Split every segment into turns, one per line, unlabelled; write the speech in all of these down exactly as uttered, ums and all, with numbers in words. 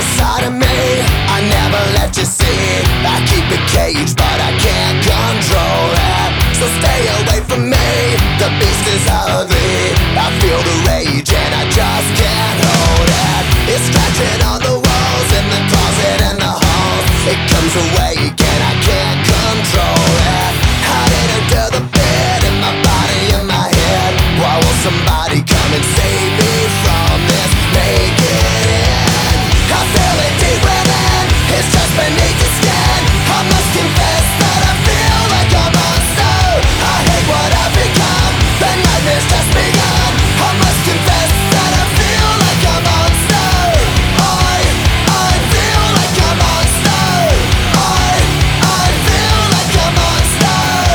secret side of me I never let you see. I keep it caged but I can't control it. So stay away from me, the beast is ugly. I feel the rage and I just can't hold it. It's scratching on the walls, in the closet and the halls. It comes awake and I can't control it. Hiding under the bed, in my body, in my head. Why won't somebody come and save me from this? Make it in. I feel it deep within, it's just beneath the skin. I must confess that I feel like a monster. I hate what I've become, the nightmare's just begun. I must confess that I feel like a monster. I, I feel like a monster. I, I feel like a monster.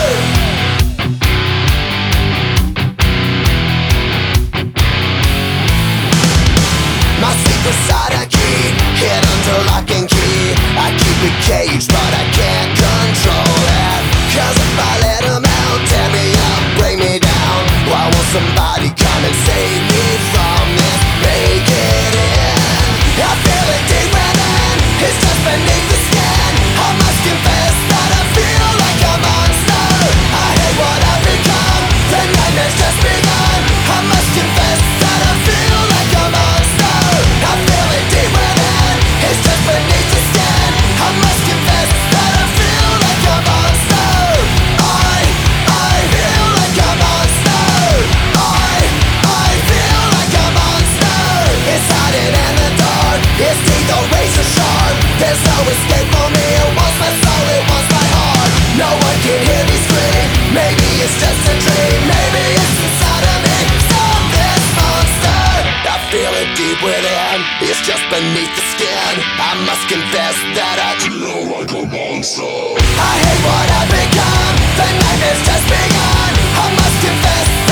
My secret side I keep hid under lock and key. I keep it caged but I can't control it. Cause if I let them out, tear me up, break me down. Why won't somebody come and save me from this? Make it in. I feel it deep within, it's just beneath the skin. I must confess that I feel like a monster. I hate what I've become, the nightmare's just begun. I must confess that I feel like a monster. I feel it deep within, it's just beneath the skin. I must confess that I feel like a monster. I, I feel like a monster. I, I feel like a monster. It's hiding in the dark, its teeth are razor sharp. There's no escape for me, it wants my soul, it wants my heart. No one can hear me scream, maybe it's just a dream. Maybe it's inside of me, stop this monster. I feel it deep within, it's just beneath the skin. I must confess that I feel like a monster. I hate what I've become, the nightmare's just begun. I must confess